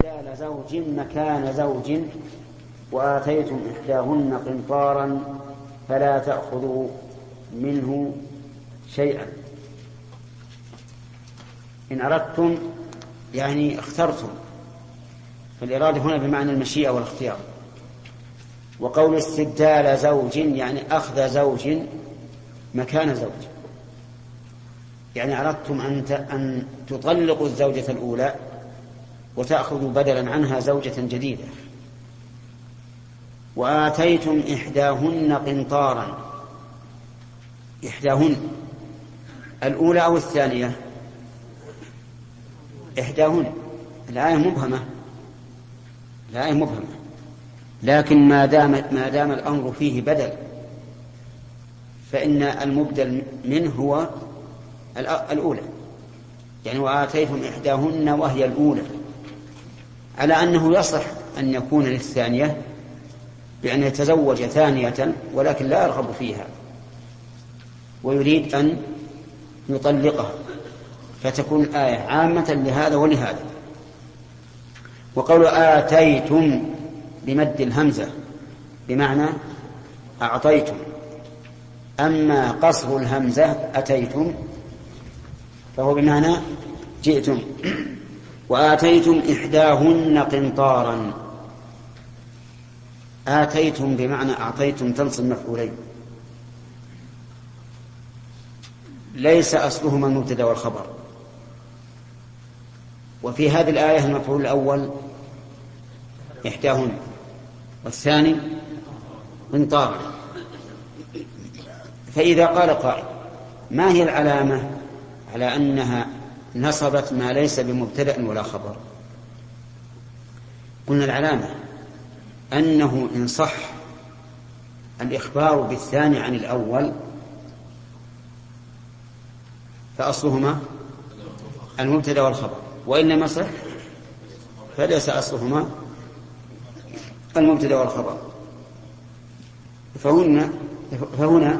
استبدال زوج مكان زوج وآتيتم إحداهن قنطارا فلا تأخذوا منه شيئا. إن أردتم يعني اخترتم، فالإرادة هنا بمعنى المشيئة والاختيار. وقول استبدال زوج يعني أخذ زوج مكان زوج، يعني أردتم أن تطلقوا الزوجة الأولى وتأخذوا بدلا عنها زوجة جديدة. وآتيتم إحداهن قنطارا، إحداهن الأولى أو الثانية؟ إحداهن. الآية مبهمة، الآية مبهمة، لكن ما دام الأمر فيه بدل فإن المبدل منه هو الأولى، يعني وآتيتم إحداهن وهي الأولى، على أنه يصح أن يكون للثانية بأن يتزوج ثانية ولكن لا يرغب فيها ويريد أن يطلقها، فتكون الآية عامة لهذا ولهذا. وقول آتيتم بمد الهمزة بمعنى أعطيتم، أما قصر الهمزة أتيتم فهو بمعنى جئتم. وآتيتم إحداهن قنطارا، آتيتم بمعنى أعطيتم تنصب مفعولين، ليس أصلهما المبتدأ والخبر. وفي هذه الآية المفعول الأول إحداهن والثاني قنطارا. فإذا قال قائل ما هي العلامة على أنها نصبت ما ليس بمبتدأ ولا خبر؟ قلنا العلامة أنه إن صح الإخبار بالثاني عن الأول فأصلهما المبتدأ والخبر، وإن لم يصح فليس أصلهما المبتدأ والخبر. فهنا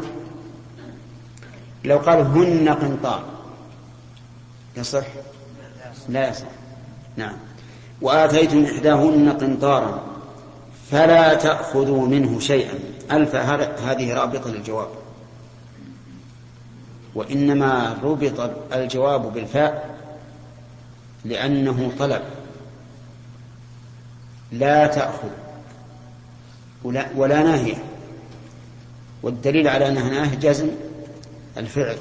لو قالوا هن قنطار يصح؟ لا يصح. نعم. وآتيتم إحداهن قنطارا فلا تأخذوا منه شيئا، هذه رابطة للجواب، وإنما ربط الجواب بالفاء لأنه طلب، لا تأخذ ولا ناهية، والدليل على أنها ناهية جزم الفعل.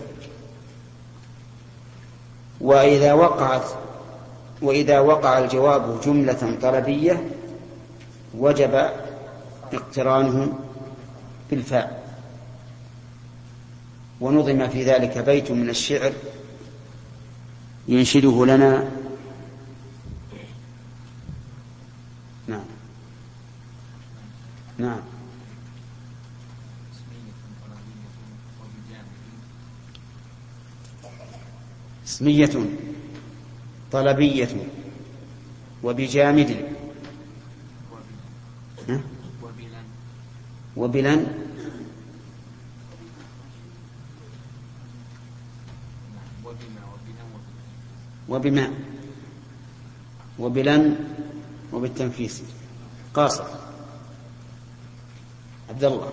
وإذا وقع الجواب جملة طلبية وجب اقترانه بالفاء. ونظم في ذلك بيت من الشعر ينشده لنا. نعم نعم. اسمية طلبية وبجامد وبلن وبما وبلن وبالتنفيس قاصر. عبد الله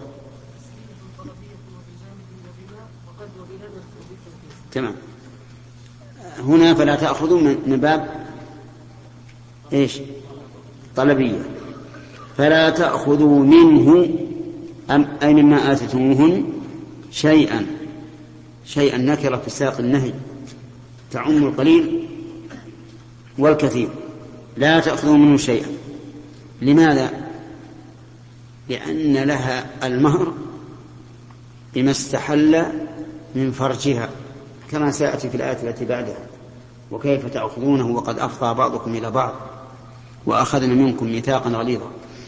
تمام. هنا فلا تأخذوا من باب إيش؟ طلبية. فلا تأخذوا منه أي مما آتيتموهن شيئا. شيئا نكرة في سياق النهي تعم القليل والكثير. لا تأخذوا منه شيئا. لماذا؟ لأن لها المهر بما استحل من فرجها كما سيأتي في الآية التي بعدها: وكيف تأخذونه وقد أفضى بعضكم إلى بعض وأخذنا منكم ميثاقا غليظا.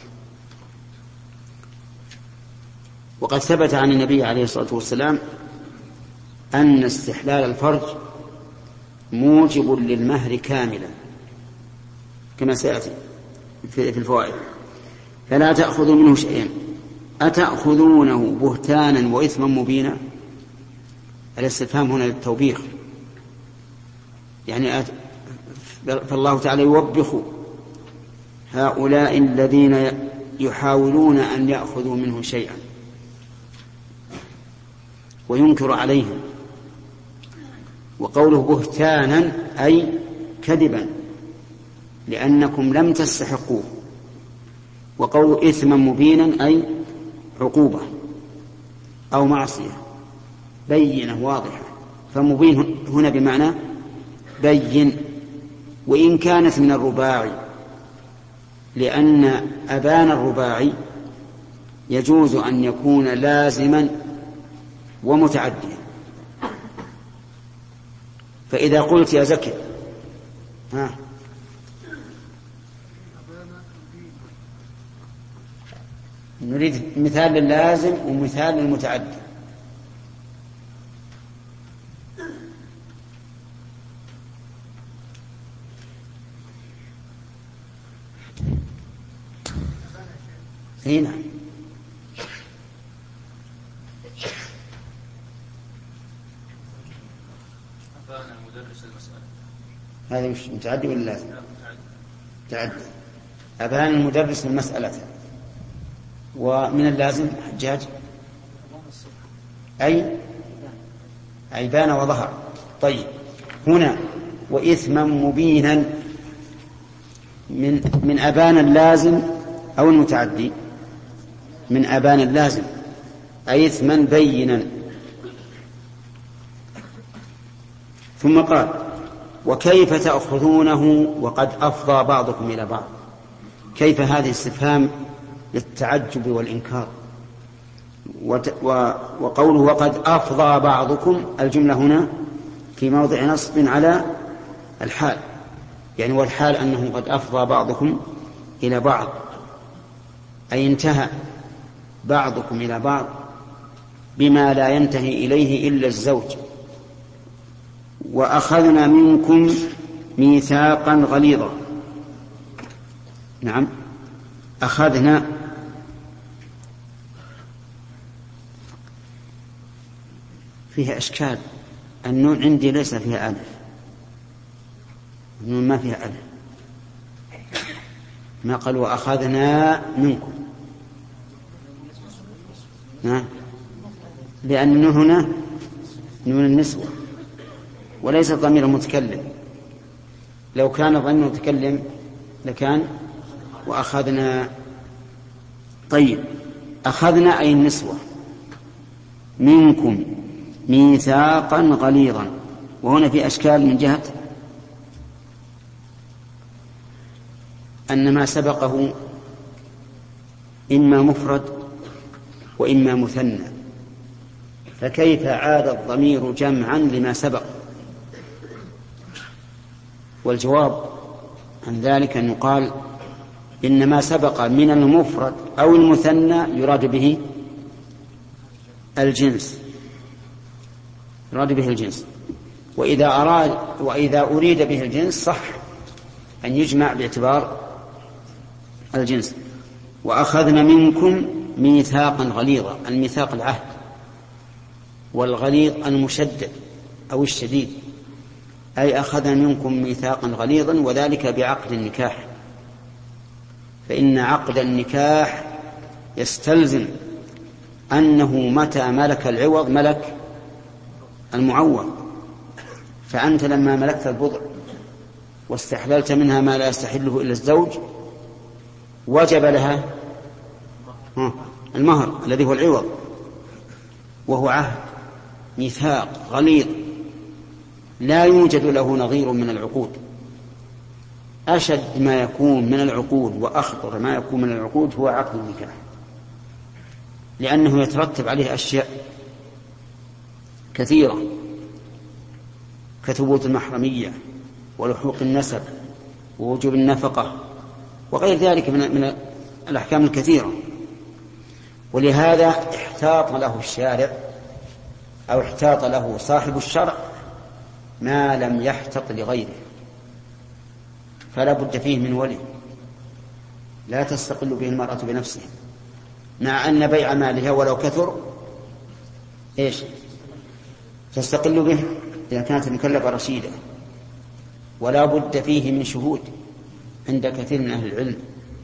وقد ثبت عن النبي عليه الصلاة والسلام أن استحلال الفرج موجب للمهر كاملا كما سيأتي في الفوائد. فلا تأخذوا منه شيئا. أتأخذونه بهتانا وإثما مبينا؟ الاستفهام هنا للتوبيخ، يعني فالله تعالى يوبخ هؤلاء الذين يحاولون أن يأخذوا منه شيئا وينكر عليهم. وقوله بهتانا أي كذبا لأنكم لم تستحقوه. وقوله إثما مبينا أي عقوبة أو معصية بينة واضحة. فمبين هنا بمعنى بين، وإن كانت من الرباعي، لأن أبان الرباعي يجوز أن يكون لازما ومتعديا. فإذا قلت يا زكي نريد مثال للازم ومثال للمتعدي. هنا هذا مش متعدي ولا لازم؟ متعدي. أبان المدرس المسألة. ومن اللازم حجاج أي بان وظهر. طيب هنا وإثما مبينا من أبان اللازم أو المتعدي؟ من أبان اللازم أي إثما بينا. ثم قال وكيف تأخذونه وقد أفضى بعضكم إلى بعض. كيف هذه استفهام للتعجب والإنكار. وقوله وقد أفضى بعضكم، الجملة هنا في موضع نصب على الحال، يعني والحال أنه قد أفضى بعضكم إلى بعض، أي انتهى بعضكم إلى بعض بما لا ينتهي إليه إلا الزوج. وأخذنا منكم ميثاقا غليظا. نعم، أخذنا فيها إشكال. النون عندي ليس فيها ألف، النون ما فيها ألف. ما قال وأخذنا منكم، لأن هنا نون النسوة وليس ضمير المتكلم. لو كان ضمير المتكلم لكان وأخذنا. طيب أخذنا أي النسوة منكم ميثاقا غليظا. وهنا في أشكال من جهة أن ما سبقه إما مفرد وإما مثنى، فكيف عاد الضمير جمعا لما سبق؟ والجواب عن ذلك أن يقال إن ما سبق من المفرد أو المثنى يراد به الجنس، يراد به الجنس. وإذا أريد به الجنس صح أن يجمع باعتبار الجنس. وأخذنا منكم ميثاقا غليظا. الميثاق العهد، والغليظ المشدد أو الشديد. أي أخذنا منكم ميثاقا غليظا، وذلك بعقد النكاح. فإن عقد النكاح يستلزم أنه متى ملك العوض ملك المعوض. فأنت لما ملكت البضع واستحللت منها ما لا يستحله إلا الزوج، وجب لها المهر الذي هو العوض، وهو عهد ميثاق غليظ لا يوجد له نظير من العقود. أشد ما يكون من العقود وأخطر ما يكون من العقود هو عقد النكاح، لأنه يترتب عليه أشياء كثيرة كثبوت المحرمية ولحوق النسب ووجوب النفقة وغير ذلك من الأحكام الكثيرة. ولهذا احتاط له الشارع أو احتاط له صاحب الشرع ما لم يحتط لغيره، فلا بد فيه من ولي لا تستقل به المرأة بنفسها، مع أن بيع مالها ولو كثر تستقل به إذا كانت المكلفة رشيدة. ولا بد فيه من شهود عند كثير من أهل العلم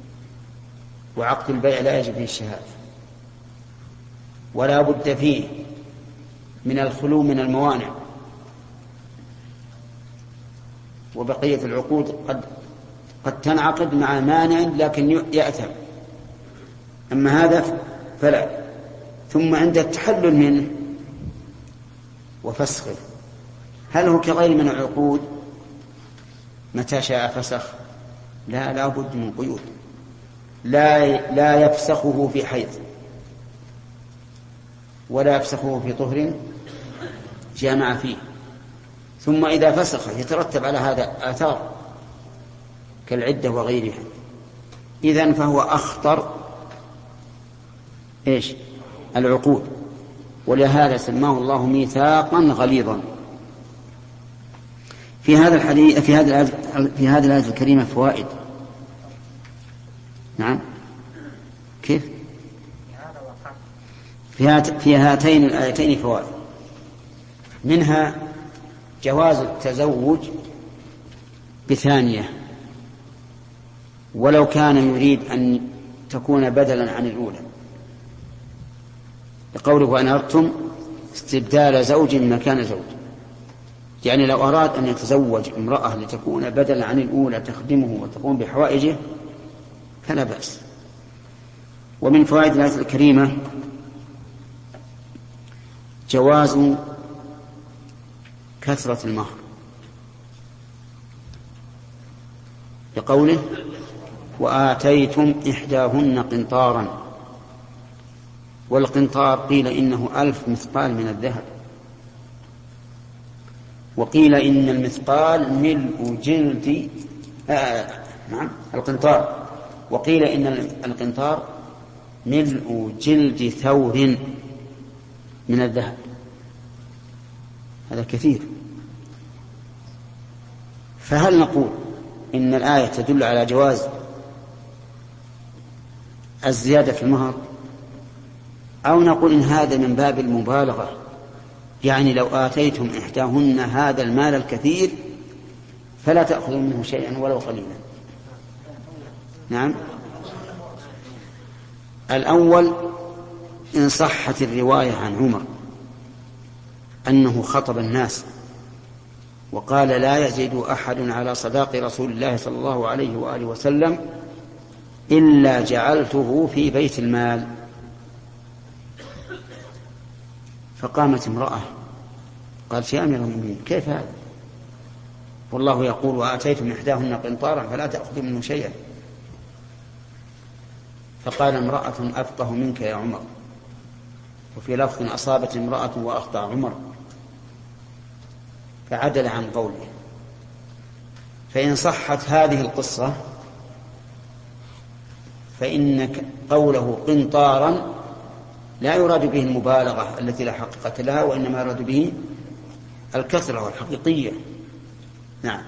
وعقد البيع لا يجب فيه الشهادة، ولا بد فيه من الخلو من الموانع، وبقية العقود قد تنعقد مع مانع لكن يأثم، أما هذا فلا. ثم عند التحلل منه وفسخه، هل هو كغير من العقود متى شاء فسخ؟ لا بد من قيود، لا يفسخه في حيض، ولا يفسخه في طهر جامع فيه. ثم إذا فسخ يترتب على هذا آثار كالعدة وغيرها، إذن فهو أخطر العقود، ولهذا سماه الله ميثاقا غليظا. في هذا الحديث في هذه الآية الكريمة فوائد. نعم، كيف؟ في هاتين الآيتين فوائد، منها جواز التزوج بثانية ولو كان يريد أن تكون بدلا عن الأولى، لقوله وأن أردتم استبدال زوج مكان زوج، يعني لو أراد أن يتزوج امرأة لتكون بدلا عن الأولى تخدمه وتقوم بحوائجه فلا بأس. ومن فوائد الآية الكريمة جواز كثرة المهر، لقوله وآتيتم إحداهن قنطارا، والقنطار قيل إنه 1000 مثقال من الذهب، وقيل إن المثقال ملء جلد القنطار، وقيل إن القنطار ملء جلد ثور من الذهب، هذا كثير. فهل نقول إن الآية تدل على جواز الزيادة في المهر، أو نقول إن هذا من باب المبالغة، يعني لو آتيتم إحداهن هذا المال الكثير فلا تأخذوا منه شيئا ولو قليلا؟ نعم، الأول إن صحت الرواية عن عمر أنه خطب الناس وقال لا يزيد أحد على صداق رسول الله صلى الله عليه وآله وسلم إلا جعلته في بيت المال. فقامت امرأة قالت يا أمير المؤمنين كيف هذا؟ والله يقول وآتيتم إحداهن قنطارا فلا تأخذوا منه شيئا. فقال امرأة أفقه منك يا عمر، وفي لفظ أصابت امرأة وأخطأ عمر، فعدل عن قوله. فإن صحت هذه القصة فإن قوله قنطارا لا يراد به المبالغة التي لا حقيقة لها، وإنما يراد به الكثرة والحقيقية. نعم.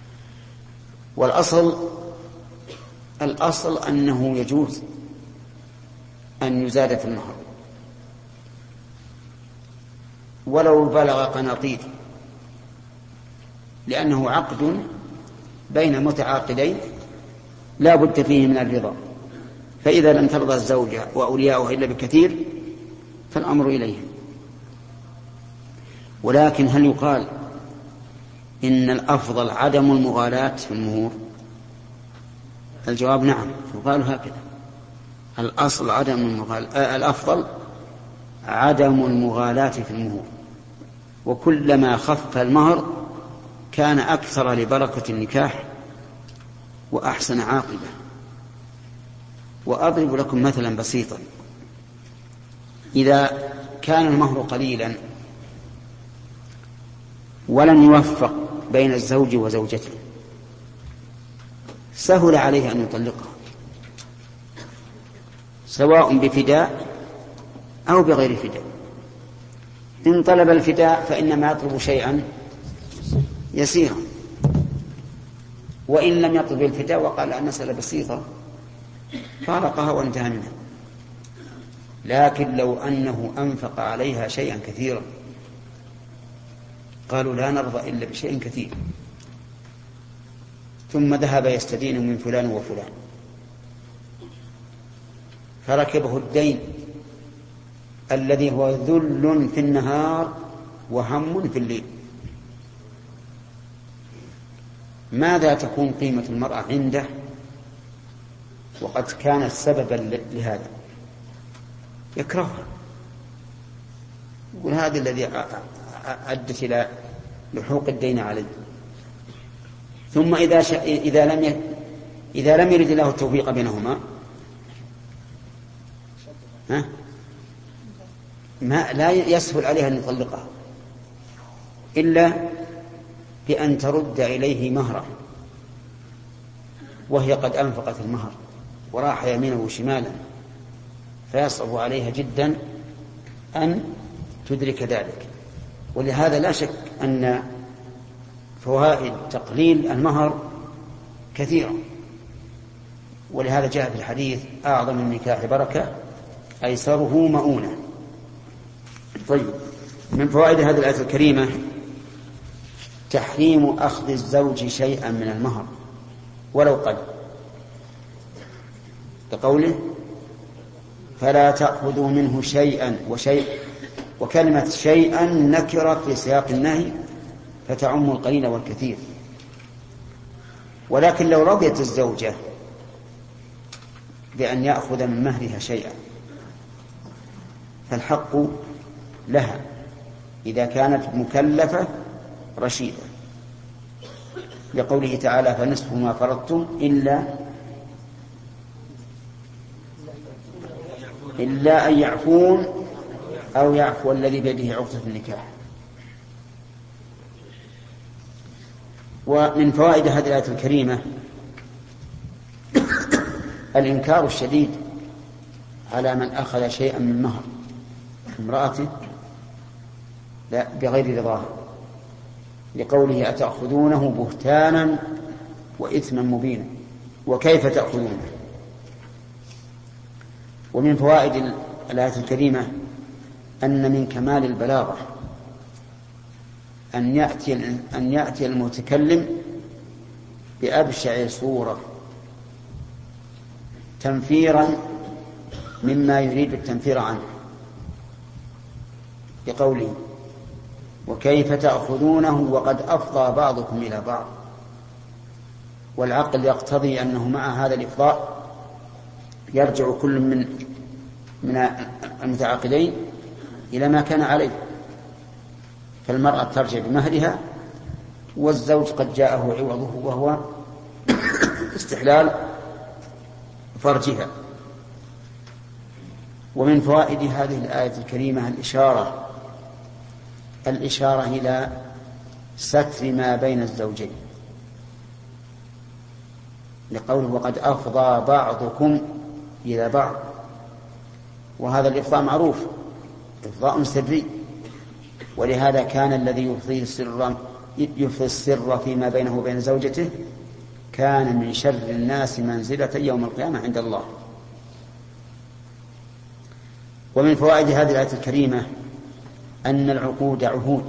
والأصل أنه يجوز أن يزاد في المهر ولو بلغ قناطير، لأنه عقد بين متعاقدين لا بد فيه من الرضا، فإذا لم ترضى الزوجة وأولياؤها إلا بكثير فالأمر إليهم. ولكن هل يقال إن الأفضل عدم المغالاة في المهور؟ الجواب نعم، يقال هكذا، الأصل الأفضل عدم المغالاة في المهور، وكلما خف المهر كان أكثر لبركة النكاح وأحسن عاقبة. وأضرب لكم مثلا بسيطا، إذا كان المهر قليلا ولم يوفق بين الزوج وزوجته سهل عليه أن يطلقها سواء بفداء أو بغير فداء. إن طلب الفداء فإنما يطلب شيئا يسيرا، وإن لم يطلب الفداء وقال المسألة بسيطة فارقها وانتهى منها. لكن لو أنه أنفق عليها شيئا كثيرا قالوا لا نرضى إلا بشيء كثير، ثم ذهب يستدين من فلان وفلان فركبه الدين الذي هو ذل في النهار وهم في الليل، ماذا تكون قيمة المرأة عنده وقد كانت سببا لهذا؟ يكرهها، يقول هذا الذي أدت إلى لحوق الدين عليه. ثم إذا لم يرد الله التوفيق بينهما ما لا يسهل عليها أن يطلقها إلا بأن ترد إليه مهره، وهي قد أنفقت المهر وراح يمينه وشمالا، فيصعب عليها جدا أن تدرك ذلك. ولهذا لا شك أن فوائد تقليل المهر كثيرة، ولهذا جاء في الحديث أعظم النكاح بركة أيسره مؤونة. طيب، من فوائد هذه الآية الكريمة تحريم أخذ الزوج شيئا من المهر ولو قل، كقوله فلا تأخذوا منه شيئا وشيء، وكلمة شيئا نكرة في سياق النهي فتعم القليل والكثير. ولكن لو رضيت الزوجة بأن يأخذ من مهرها شيئا فالحق لها إذا كانت مكلفة رشيدة، لقوله تعالى فنصف ما فرضتم إلا أن يعفون أو يعفو الذي بيده عقدة النكاح. ومن فوائد هذه الآية الكريمة الإنكار الشديد على من أخذ شيئا من مهر امرأته لا بغير رضاها، لقوله أتأخذونه بهتانا وإثما مبينا وكيف تأخذونه. ومن فوائد الآية الكريمة أن من كمال البلاغة أن يأتي المتكلم بأبشع صورة تنفيرا مما يريد التنفير عنه، بقوله وكيف تأخذونه وقد أفضى بعضكم إلى بعض. والعقل يقتضي أنه مع هذا الإفضاء يرجع كل من المتعاقدين إلى ما كان عليه، فالمرأة ترجع بمهرها والزوج قد جاءه عوضه وهو استحلال فرجها. ومن فوائد هذه الآية الكريمة الإشارة إلى ستر ما بين الزوجين، لقوله وقد أفضى بعضكم إلى بعض، وهذا الإفضاء معروف إفضاء سري، ولهذا كان الذي يفضي السر فيما بينه وبين زوجته كان من شر الناس منزلة يوم القيامة عند الله. ومن فوائد هذه الآية الكريمة أن العقود عهود،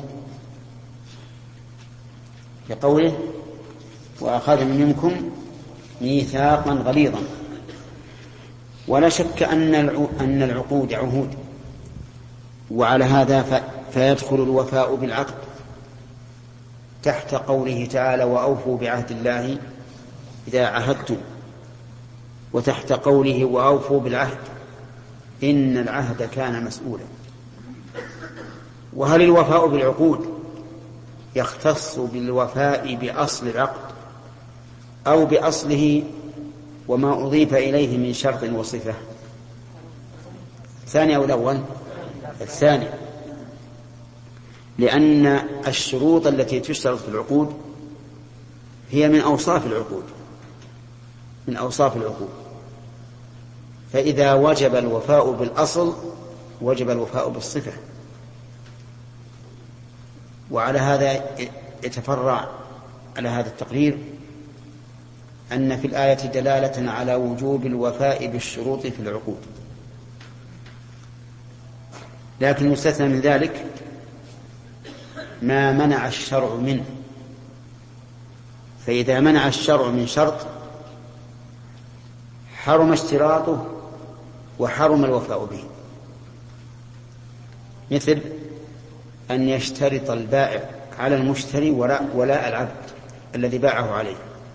لقوله وأخذ منكم ميثاقا غليظا. ولا شك أن العقود عهود، وعلى هذا فيدخل الوفاء بالعقد تحت قوله تعالى وأوفوا بعهد الله إذا عهدتم، وتحت قوله وأوفوا بالعهد إن العهد كان مسؤولا. وهل الوفاء بالعقود يختص بالوفاء بأصل العقد أو بأصله وما أضيف إليه من شرط وصفة؟ الثاني أو الأول؟ الثاني، لأن الشروط التي تشترط في العقود هي من أوصاف العقود، فإذا وجب الوفاء بالأصل وجب الوفاء بالصفة. وعلى هذا يتفرع على هذا التقرير أن في الآية دلالة على وجوب الوفاء بالشروط في العقود، لكن مستثنى من ذلك ما منع الشرع منه. فإذا منع الشرع من شرط حرم اشتراطه وحرم الوفاء به، مثل أن يشترط البائع على المشتري ولاء العبد الذي باعه عليه،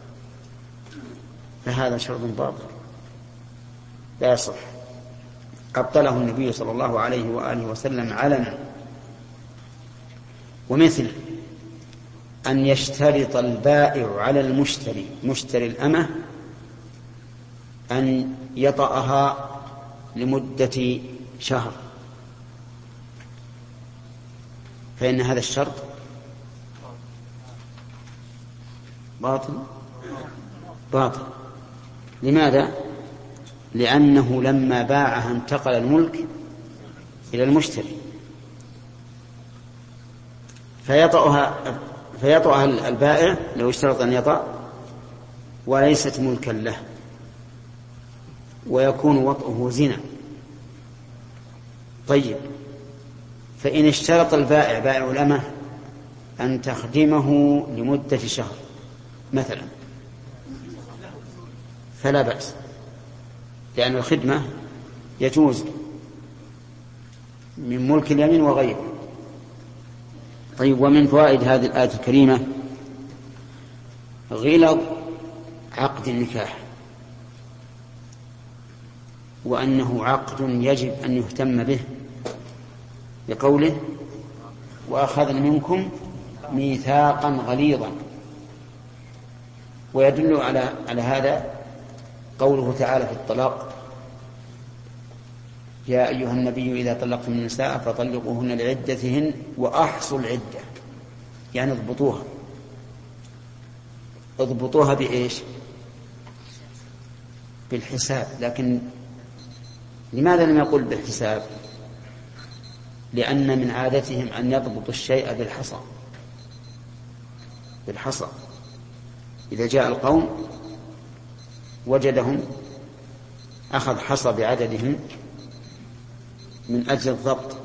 فهذا شرط باطل لا يصح، أبطله النبي صلى الله عليه وآله وسلم علنا. ومثل أن يشترط البائع على المشتري مشتري الأمة أن يطأها لمدة شهر، فإن هذا الشرط باطل. لماذا؟ لأنه لما باعها انتقل الملك إلى المشتري، فيطأها البائع لو اشترط أن يطأ وليست ملكا له، ويكون وطئه زنا. طيب، فإن اشترط البائع بائع الأمة أن تخدمه لمدة شهر مثلا فلا بأس، لأن الخدمة يجوز من ملك اليمين وغيره. طيب، ومن فوائد هذه الآية الكريمة غلظ عقد النكاح، وأنه عقد يجب أن يهتم به، بقوله وأخذن منكم ميثاقا غليظا. ويدل على هذا قوله تعالى في الطلاق: يا أيها النبي إذا طلقتم النساء فطلقوهن لعدتهن وأحصوا العدة، يعني اضبطوها بإيش؟ بالحساب. لكن لماذا لم يقل بالحساب؟ لأن من عادتهم أن يضبطوا الشيء بالحصى. إذا جاء القوم وجدهم أخذ حصى بعددهم من أجل الضبط.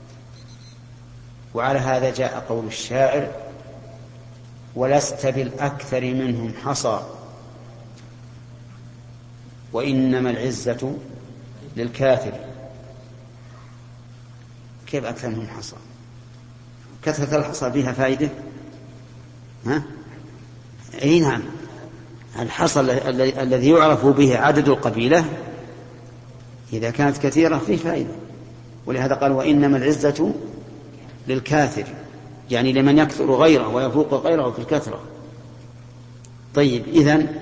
وعلى هذا جاء قول الشاعر: ولست بالأكثر منهم حصى وإنما العزة للكافر. كيف أكثر منهم حصى؟ كثرة الحصى بها فائدة؟ أي نعم، الحصى الذي يعرف به عدد القبيلة إذا كانت كثيرة فيه فائدة. ولهذا قال وإنما العزة للكاثر، يعني لمن يكثر غيره ويفوق غيره في الكثرة. طيب، إذن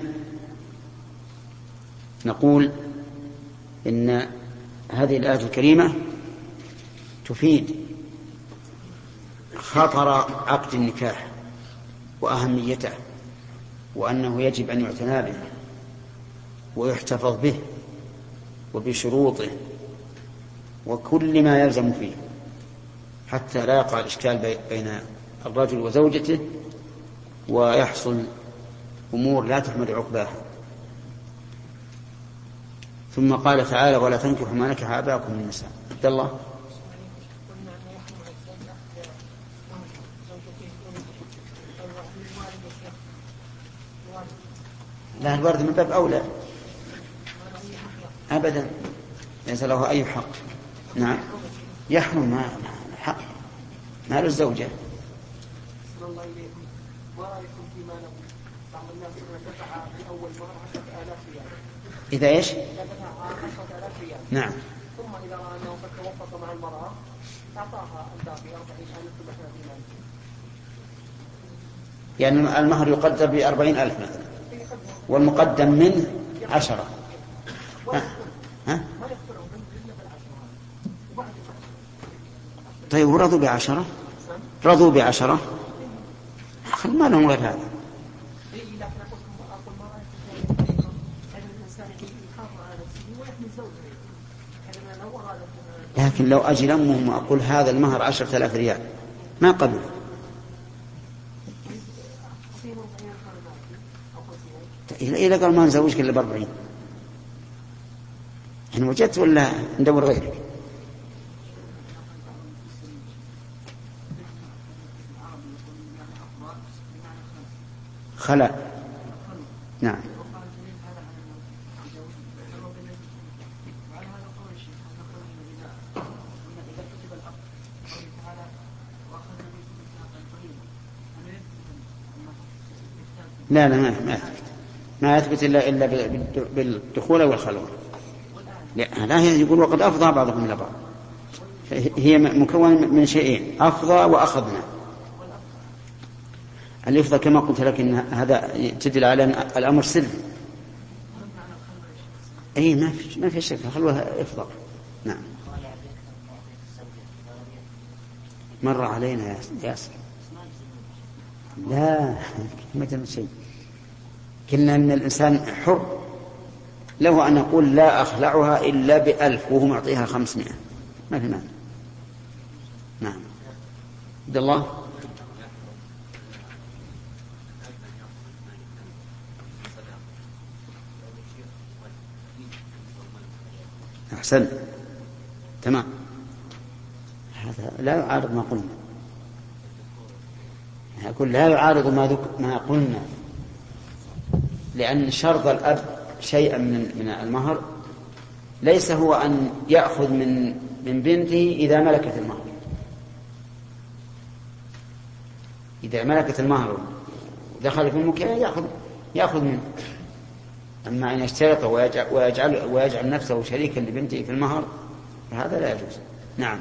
نقول إن هذه الآية الكريمة تفيد خطر عقد النكاح وأهميته، وأنه يجب أن يعتنى به ويحتفظ به وبشروطه وكل ما يلزم فيه، حتى لا يقع الإشكال بين الرجل وزوجته ويحصل أمور لا تحمد عقباها. ثم قال تعالى: ولا تنكحوا ما نكح آباؤكم من النساء. عبد الله. لا، الورد من باب أولى أبدا، ليس له أي حق. نعم، يحرم ما حق مال الزوجة. إذا إيش؟ نعم. ثم إذا رأى أنه قد توفق مع المرأة أعطاها الباقي 40,000 بحنا. يعني المهر يقدر ب40,000 مثلا، والمقدم منه 10. طيب، ورضوا ب10؟ رضوا ب10؟ ما لهم غير هذا. لكن لو أجل أمهم وأقول هذا المهر 10,000 ريال ما قبل. إذا قال ما نزوجك إلا ب40، إن وجدت ولا ندور غيرك؟ خلا. نعم. لا ما يثبت إلا بالدخول والخلوة. لا يقول وقد أفضى بعضهم إلى بعض، هي مكون من شيئين: أفضى وأخذنا. الإفضى كما قلت لك إن هذا تدل على الأمر سر. أي ما في شك، خلوة إفضى. نعم. مر علينا يا ياسر. لا مثل شيء، قلنا أن الإنسان حر له أن يقول لا أخلعها إلا ب1000 وهو معطيها 500، ما في معنى. نعم. عبد الله. أحسن، تمام. هذا لا يعارض ما قلنا. أقول لا يعارض ما قلنا، لأن شرط الأب شيئا من المهر ليس هو أن يأخذ من بنته إذا ملكت المهر. إذا ملكت المهر ودخل في الملكية يأخذ منه. أما أن يشترط ويجعل نفسه شريكا لبنته في المهر فهذا لا يجوز. نعم.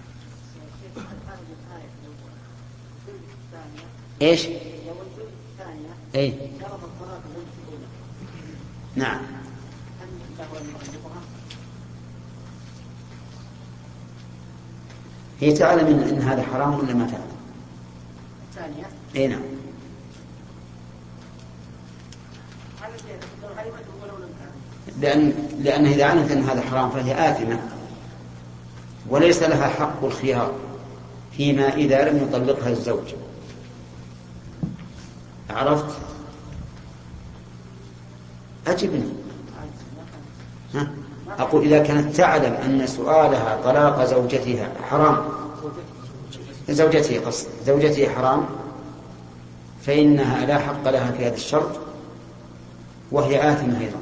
إيش؟ إيه؟ نعم. هي تعلم إن هذا حرام ولا ما تعلم؟ ثانية. إيه نعم. لأن إذا علمت أن هذا حرام فهي آثمة وليس لها حق الخيار فيما إذا لم يطلقها الزوج. عرفت؟ أجبني. أقول إذا كانت تعلم أن سؤالها طلاق زوجتها حرام، زوجته حرام، فإنها لا حق لها في هذا الشرط وهي آثمة أيضا.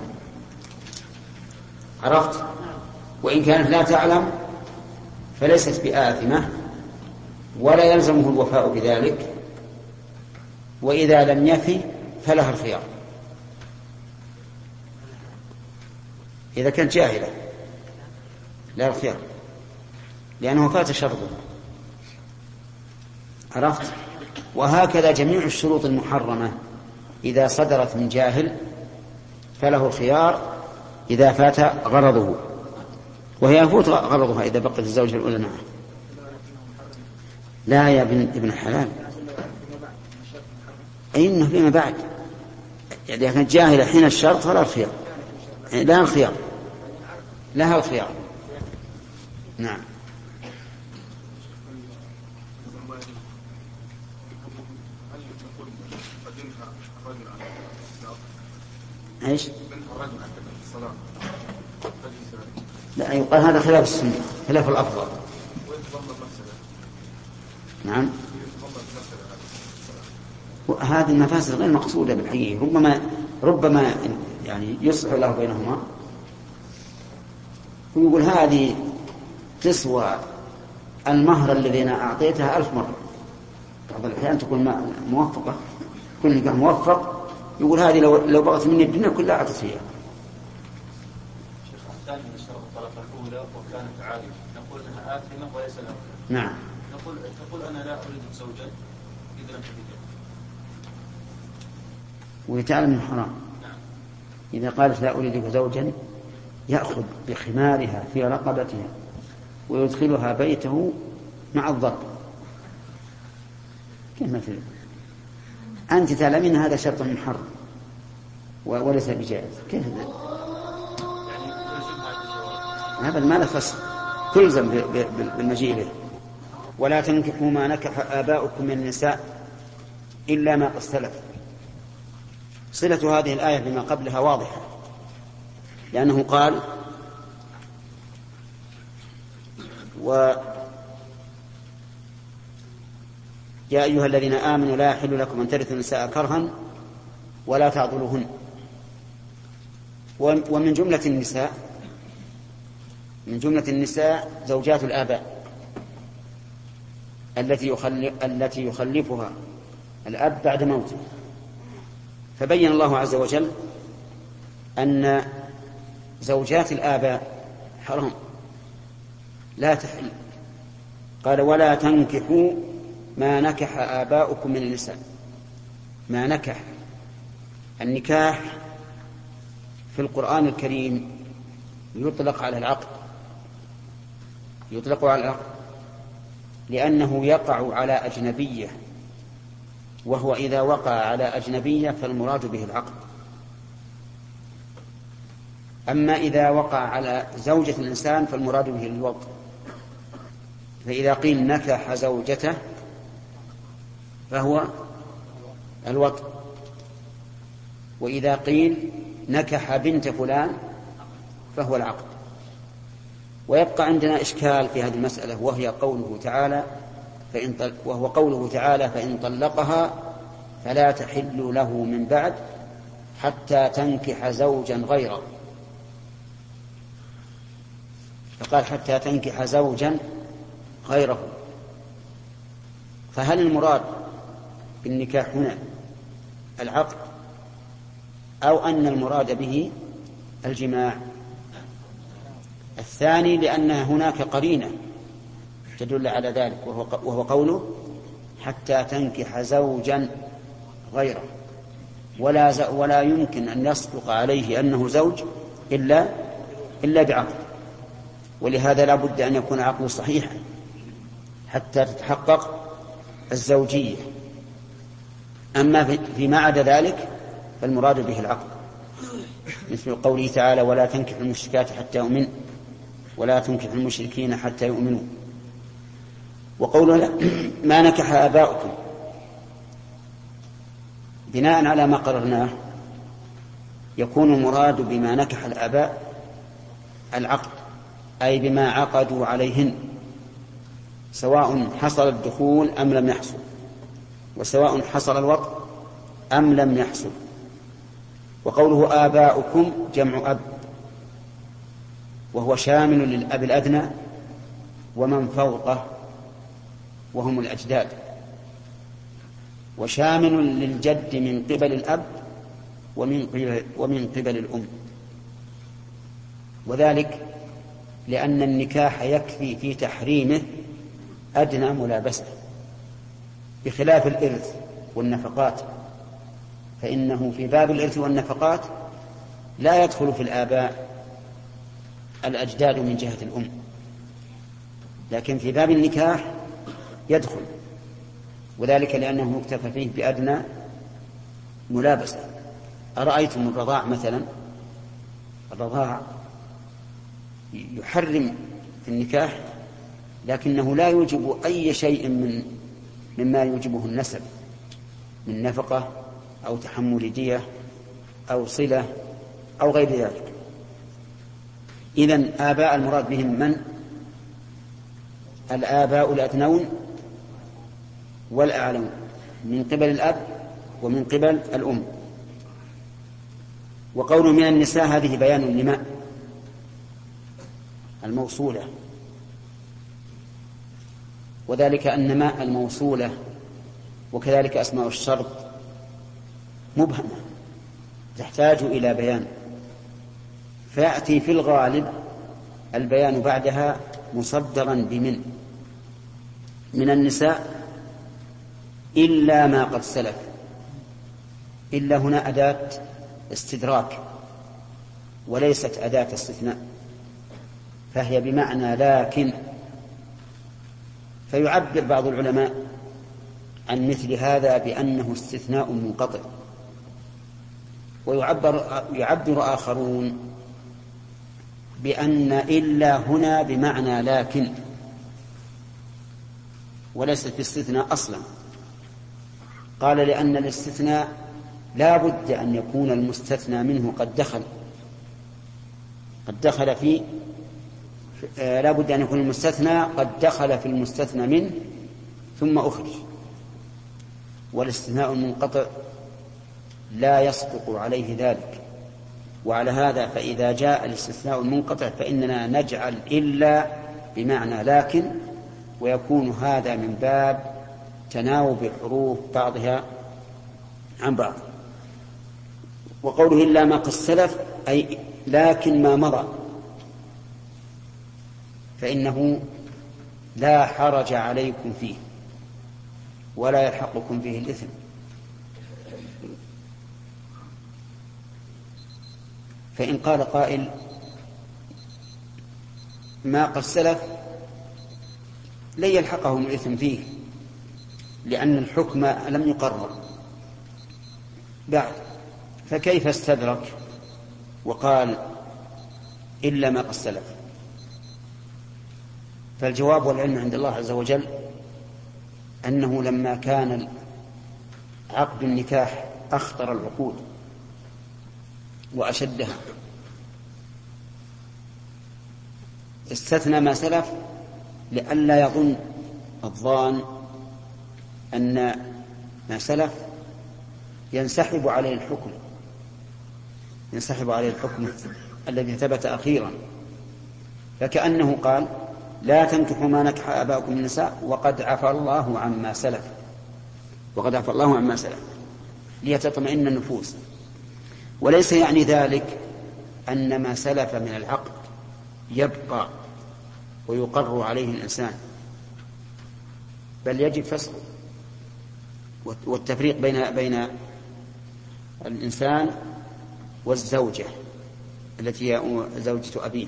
عرفت؟ وإن كانت لا تعلم فليست بآثمة ولا يلزمه الوفاء بذلك، وإذا لم يفي فلها الخيار. إذا كانت جاهلة لا الخيار، لأنه فات شرطه. عرفت؟ وهكذا جميع الشروط المحرمة إذا صدرت من جاهل فله الخيار إذا فات غرضه، وهي يفوت غرضها إذا بقت الزوجة الأولى معه. لا يا ابن الحلال، إنه فيما بعد يعني إذا كانت جاهلة حين الشرط فلا الخيار، لا الخيار، لها الخيار. نعم. ايش؟ لا يقال هذا خلاف السنة، خلاف الأفضل. نعم. هذه المفاسد غير مقصودة بالحقيقة، ربما يعني يصلح له بينهما ويقول هذه تسوى المهر الذي أنا أعطيتها 1000 مرة. بعض الأحيان تكون موفقة، كل نكاح موفق، يقول هذه لو بغت مني الدنيا كلها أعطت فيها. شيخ الثاني من الشرط الطلاق الأولى وكانت عارفة نقول أنها آثمة وليس لها. نعم. تقول أنا لا أريد زوجا إذا لم تجد. ويتعلم الحرام. نعم. إذا قالت لا أريدك زوجا يأخذ بخمارها في رقبتها ويدخلها بيته مع الضرب. كيف مثل أنت تعلمين هذا شرط محرم وليس بجائز، كيف هذا ما له فصل، تلزم بالمجيء به. ولا تنكحوا ما نكح آباؤكم من النساء إلا ما قد سلف. صلة هذه الآية بما قبلها واضحة، لأنه قال يا أيها الذين آمنوا لا يحل لكم أن ترثوا النساء كرها ولا تعضلوهن. ومن جملة النساء زوجات الآباء التي يخلفها الأب بعد موته، فبين الله عز وجل أن زوجات الآباء حرام لا تحل. قال ولا تنكحوا ما نكح آباؤكم من النساء. ما نكح، النكاح في القرآن الكريم يطلق على العقد، يطلق على العقد لأنه يقع على أجنبية، وهو إذا وقع على أجنبية فالمراد به العقد. أما إذا وقع على زوجة الإنسان فالمراد به الوطء. فإذا قيل نكح زوجته فهو الوطء، وإذا قيل نكح بنت فلان فهو العقد. ويبقى عندنا إشكال في هذه المسألة، وهو قوله تعالى فإن طلقها فلا تحل له من بعد حتى تنكح زوجا غيره. فقال حتى تنكح زوجا غيره، فهل المراد بالنكاح هنا العقد أو أن المراد به الجماع؟ الثاني، لأن هناك قرينة تدل على ذلك، وهو قوله حتى تنكح زوجا غيره، ولا يمكن أن يصدق عليه أنه زوج إلا بعقد، ولهذا لا بد أن يكون عقله صحيحا حتى تتحقق الزوجية. أما فيما عدا ذلك فالمراد به العقد، مثل قوله تعالى ولا تنكح المشركات حتى يؤمن ولا تنكح المشركين حتى يؤمنوا. وقوله ما نكح آباؤكم بناء على ما قررناه يكون المراد بما نكح الآباء العقد، أي بما عقدوا عليهن، سواء حصل الدخول أم لم يحصل، وسواء حصل الوطء أم لم يحصل. وقوله آباؤكم جمع أب، وهو شامل للأب الأدنى ومن فوقه وهم الأجداد، وشامل للجد من قبل الأب ومن قبل الأم. وذلك لأن النكاح يكفي في تحريمه أدنى ملابسة، بخلاف الإرث والنفقات، فإنه في باب الإرث والنفقات لا يدخل في الآباء الأجداد من جهة الأم، لكن في باب النكاح يدخل، وذلك لأنه مكتفى فيه بأدنى ملابسة. أرأيتم الرضاع مثلا؟ الرضاع يحرم في النكاح، لكنه لا يوجب أي شيء مما يوجبه النسب من نفقة أو تحمل دية أو صلة أو غير ذلك. إذن آباء المراد بهم من؟ الآباء الأدنون والأعلون من قبل الأب ومن قبل الأم. وقول من النساء هذه بيان لما الموصولة، وذلك أن ماء الموصولة وكذلك أسماء الشرط مبهمة تحتاج إلى بيان، فيأتي في الغالب البيان بعدها مصدرا من النساء إلا ما قد سلف. إلا هنا أداة استدراك وليست أداة استثناء، فهي بمعنى لكن. فيعبر بعض العلماء عن مثل هذا بأنه استثناء منقطع، ويعبر آخرون بأن إلا هنا بمعنى لكن وليست باستثناء أصلا. قال لأن الاستثناء لا بد أن يكون المستثنى منه قد دخل في لا بد أن يكون المستثنى قد دخل في المستثنى منه ثم أخرج، والاستثناء المنقطع لا يصدق عليه ذلك. وعلى هذا فإذا جاء الاستثناء المنقطع فإننا نجعل إلا بمعنى لكن، ويكون هذا من باب تناوب الحروف بعضها عن بعض. وقوله إلا ما قد سلف أي لكن ما مضى فإنه لا حرج عليكم فيه ولا يلحقكم فيه الإثم. فإن قال قائل ما قد سلف لن يلحقهم الإثم فيه لأن الحكم لم يقرر بعد، فكيف استدرك وقال إلا ما قد سلف؟ فالجواب والعلم عند الله عز وجل أنه لما كان عقد النكاح أخطر العقود وأشدها استثنى ما سلف لئلا يظن الظان أن ما سلف ينسحب عليه الحكم الذي ثبت أخيرا، فكأنه قال لا تنكحوا ما نكح آباؤكم من النساء وقد عفى الله عما سلف ليتطمئن النفوس. وليس يعني ذلك أن ما سلف من العقد يبقى ويقر عليه الإنسان، بل يجب فسخه والتفريق بين الإنسان والزوجة التي هي زوجة أبيه،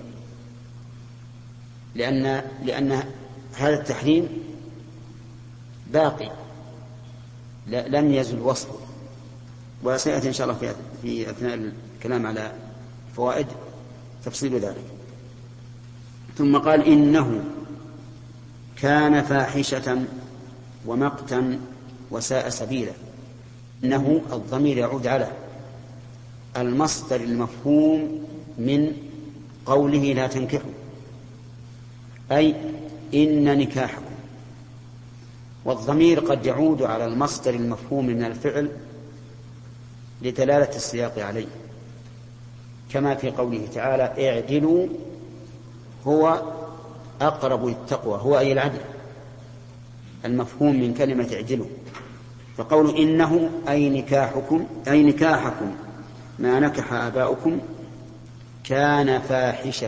لأن هذا التحريم باقي لم يزل وصفه، وسيأتي إن شاء الله في أثناء الكلام على فوائد تفصيل ذلك. ثم قال إنه كان فاحشة ومقتا وساء سبيلا. إنه الضمير يعود على المصدر المفهوم من قوله لا تنكحوا، أي إن نكاحكم، والضمير قد يعود على المصدر المفهوم من الفعل لدلالة السياق عليه، كما في قوله تعالى اعدلوا هو أقرب للتقوى، هو أي العدل المفهوم من كلمة اعدلوا. فقول إنه أي نكاحكم ما نكح آباؤكم كان فاحشة،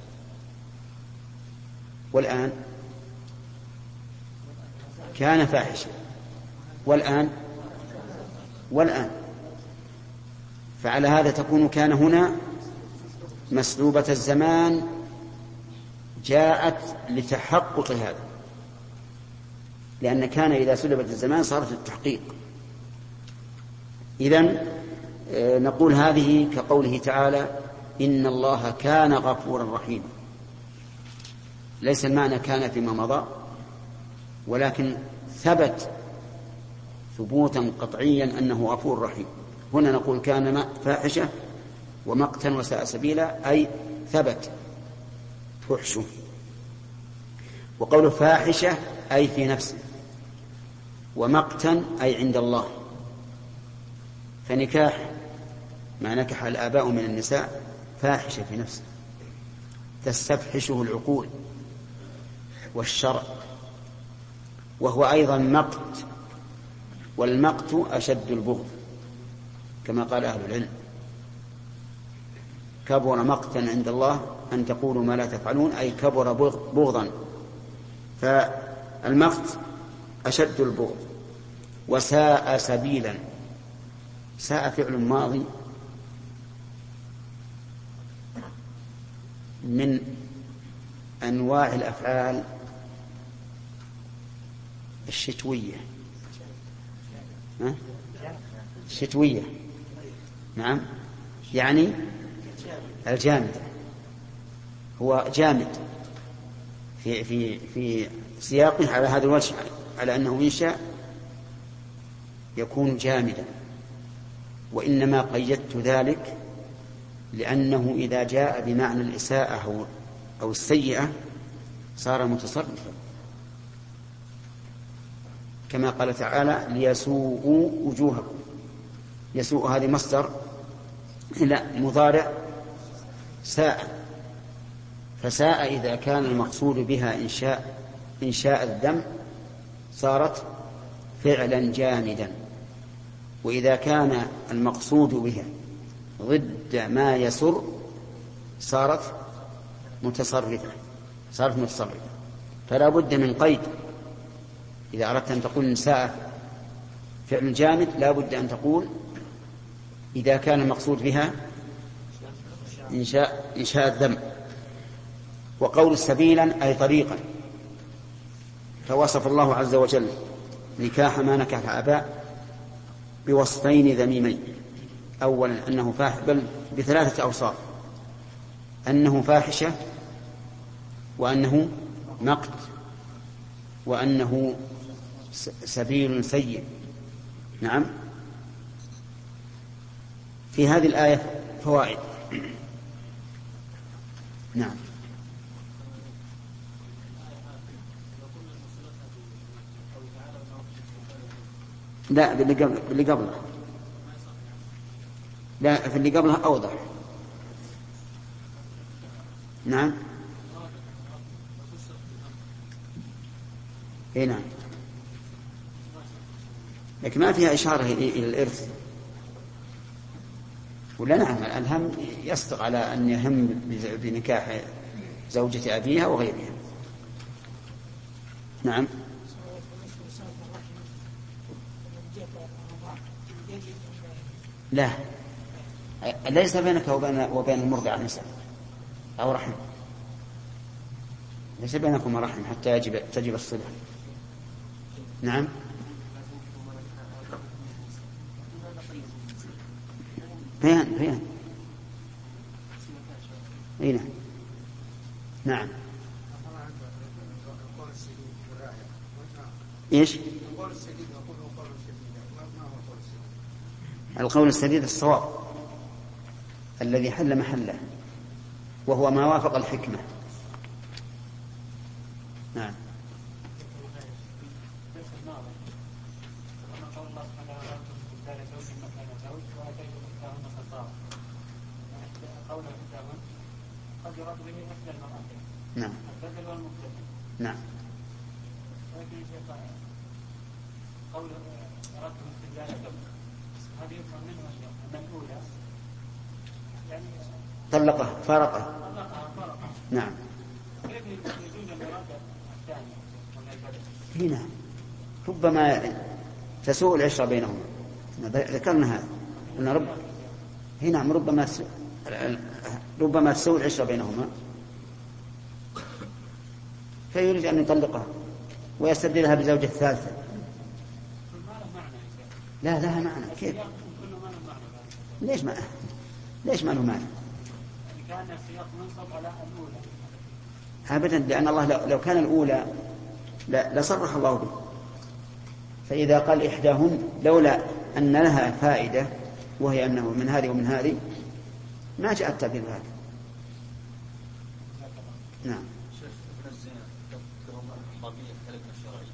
والآن كان فاحشة، والآن فعلى هذا تكون كان هنا مسلوبة الزمان جاءت لتحقق هذا، لأن كان إذا سلبت الزمان صارت التحقيق. إذن نقول هذه كقوله تعالى إن الله كان غفورا رحيما، ليس المعنى كان فيما مضى، ولكن ثبت ثبوتا قطعيا أنه غفور رحيم. هنا نقول كان فاحشة ومقتا وساء سبيلا، أي ثبت فحشه. وقول فاحشة أي في نفسه، ومقتا أي عند الله. فنكاح ما نكح الآباء من النساء فاحشة في نفسه تستفحشه العقول والشرع، وهو أيضا مقت، والمقت أشد البغض كما قال أهل العلم. كبر مقتا عند الله أن تقولوا ما لا تفعلون، أي كبر بغضا. فالمقت أشد البغض. وساء سبيلا، ساء فعل ماضي من أنواع الأفعال الشتوية، الشتوية، نعم، يعني الجامد، هو جامد في سياقه على هذا الوجه، على أنه إن شاء يكون جامدا. وإنما قيدت ذلك لأنه إذا جاء بمعنى الإساءة أو السيئة صار متصرفا، كما قال تعالى ليسوءوا وجوهكم. يسوء هذه مصدر إلى مضارع ساء، فساء إذا كان المقصود بها إنشاء الذم صارت فعلا جامدا، وإذا كان المقصود بها ضد ما يسر صارت متصرفة. فلا بد من قيد. إذا أردت أن تقول نساء فعل جامد لا بد أن تقول إذا كان المقصود بها إنشاء الذم. وقول سبيلا أي طريقا. فوصف الله عز وجل نكاح ما نكح الآباء بوصفين ذميمين. أولا أنه فاحش، بل بثلاثة أوصاف: أنه فاحشة، وأنه مقت، وأنه سبيل سيء. نعم. في هذه الآية فوائد. نعم. لا، باللي قبلها. لا، في اللي قبلها أوضح. نعم. إيه نعم. لكن ما فيها إشارة إلى الإرث. ولا نعم، الهم يصدق على أن يهم بنكاح زوجة أبيها وغيرها. نعم. لا، ليس بينك وبين المرضع نسب أو رحم. ليس بينكم رحم حتى تجب الصلة. نعم. فيان. اي نعم. نعم. ايش القول السديد؟ الصواب الذي حل محله، وهو ما وافق الحكمة. نعم. قد يراد به مثل المرأتين. نعم. البدل والمبتدل. نعم. ولكن قول أردت استبدال قبل هذه يفهم منه أن الأولى يعني طلقها فارقها. نعم. كيف يجوز المرأة الثانية؟ هنا ربما تسوء العشرة بينهما. ذكرنا هذا. هنا ربما تسوء العشرة بينهما، فيريد أن يطلقها ويستبدلها بزوجة ثالثة. لا لها معنى. كيف؟ ليش ما له معنى؟ كان السياق منصب على الأولى. أبدا، لأن الله لو كان الأولى لصرح الله به. فإذا قال إحداهن لولا أن لها فائدة وهي أنه من هذه ومن هذه ما جاء التعبير هذا. نعم. شيخ ابن الزنا لهم الحرمية في الحكم الشرعي.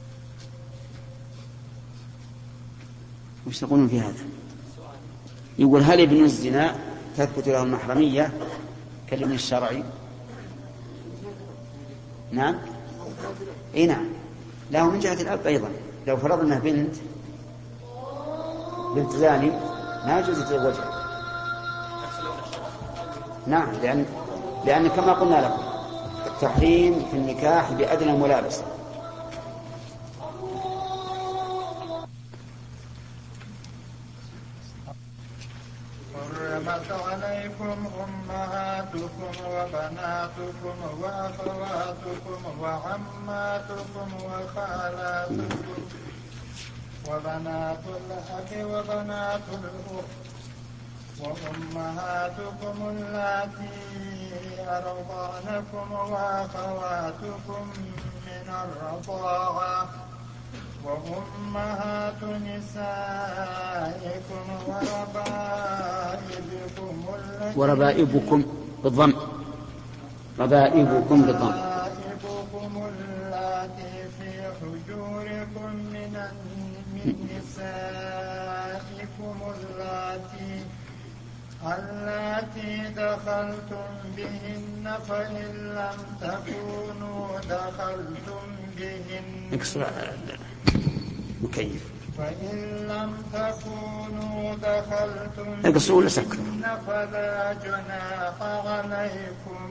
وش تقولون في هذا؟ يقول هل ابن الزنا تثبت له المحرمية كالابن الشرعي؟ نعم. اي نعم، له من جهة الأب أيضا. لو فرضنا بنت زاني ما يجوز يتزوجها. نعم، لأن كما قلنا لكم التحريم في النكاح بأدنى ملابسة. حرمت عليكم أمهاتكم وبناتكم وأخواتكم وعماتكم وخالاتكم وبنات الأخ وبنات الأخت وأمهاتكم اللاتي أرضعنكم وأخواتكم من الرضاعة وأمهات نسائكم وربائبكم بالضم. ربائبكم بالضم. اللاتي في حجوركم من نسائكم اللاتي دخلتم بهن فإن لم تكونوا دخلتم بهن مكيف فإن لم تكونوا دخلتم الأصول بهن فلا جناح عليكم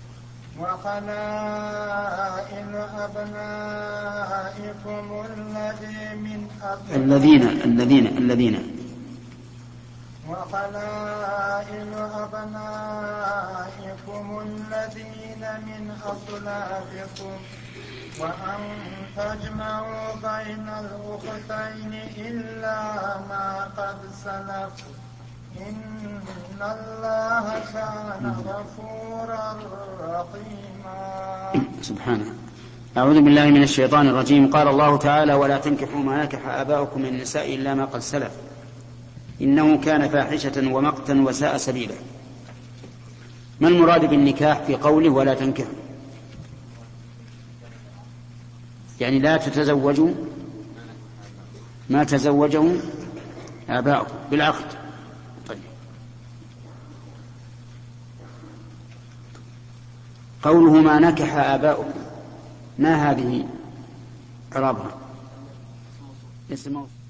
وحلائل أبنائكم الذين وحلائل أبنائكم الذين من أصلابكم وأن تجمعوا بين الأختين إلا ما قد سلف إن الله كان غفورا رحيما. سبحانه. أعوذ بالله من الشيطان الرجيم. قال الله تعالى: ولا تنكحوا ما نكح آباؤكم من النساء إلا ما قد سلف إنه كان فاحشة ومقتا وساء سبيلا. ما المراد بالنكاح في قوله ولا تنكحوا؟ يعني لا تتزوجوا ما تزوجوا آباؤكم بالعقد. طيب. قوله ما نكح آباؤكم، ما هذه إعرابها؟ اسم موصول.